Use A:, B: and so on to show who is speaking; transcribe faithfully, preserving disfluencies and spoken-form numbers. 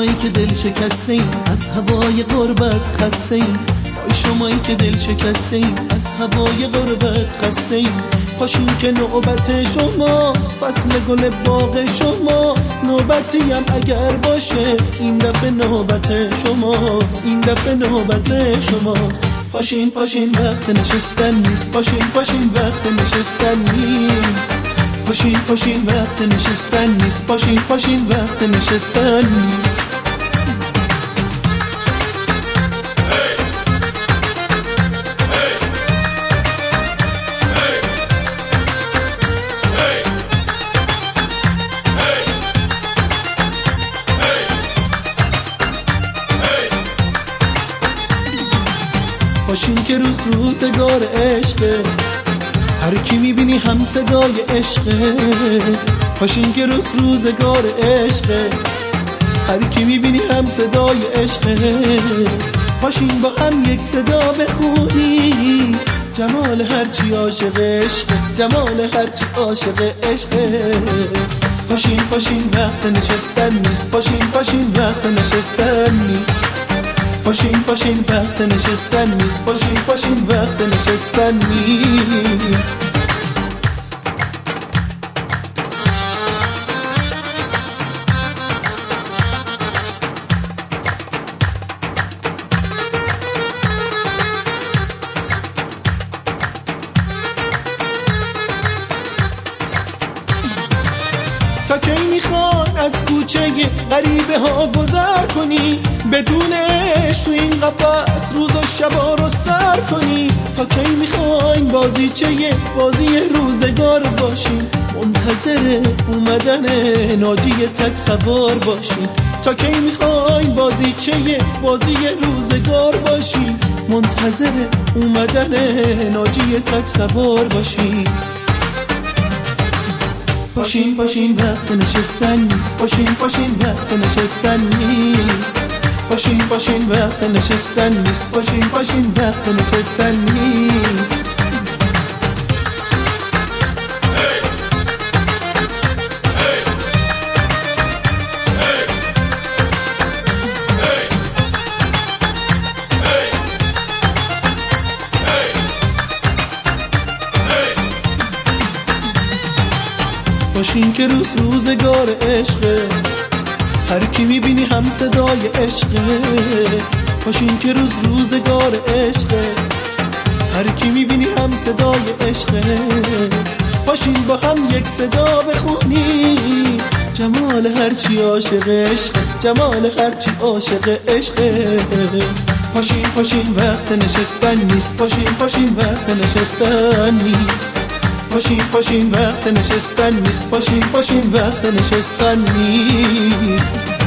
A: شمایی که دل شکسته ایم از هوای غربت خسته ایم، وای شمایی که دل شکسته ایم از هوای غربت خسته ایم. پاشین که نوبت شماست، فصل گل باغ شماست، نوبتی هم اگر باشه این دفعه نوبت شماست، این دفعه نوبت شماست. پاشین پاشین وقت نشستن نیست، پاشین پاشین وقت نشستن نیست، پاشین پاشین وقت نشستن نیست، پاشین پاشین وقت نشستن نیست. پاشین که روز روزگار عشقه، هر کی میبینی هم صدای عشقه. پاشین که روز روزگار عشقه، هر کی میبینی هم صدای عشقه. پاشین با هم یک صدا بخونی جمال هرچی عاشق عشقه، جمال هرچی عاشق عشقه. پاشین پاشین وقت نشستن نیست، پاشین پاشین وقت نشستن نیست، پاشین پاشین وقت نشستن نیست، پاشین پاشین وقت نشستن نیست. تا کی میخوان از کوچه غریبه ها گذر کنی، بدون عشق تو این قفس روز و شبا رو سر کنی. تا کی میخواین بازیچه بازی روزگار باشین، منتظر اومدن ناجی تک سوار باشین. تا کی میخواین بازیچه بازی روزگار باشین، منتظر اومدن ناجی تک سوار باشین. پاشین پاشین وقت نشستن نیست، پاشین پاشین وقت نشستن نیست، پاشین پاشین وقت نشستن نیست، پاشین پاشین وقت نشستن نیست. پاشین که روز روزگار عشقه، هر کی میبینی هم صدای عشقه. پاشین که روز روزگار عشقه، هر کی میبینی هم صدای عشقه. پاشین با هم یک صدا بخونی جمال هرچی عاشق عشقه، جمال هرچی عاشق عشقه. پاشین پاشین وقت نشستن نیست، پاشین پاشین وقت نشستن نیست، پاشین پاشین وقت نشستن نیست، پاشین پاشین وقت نشستن نیست.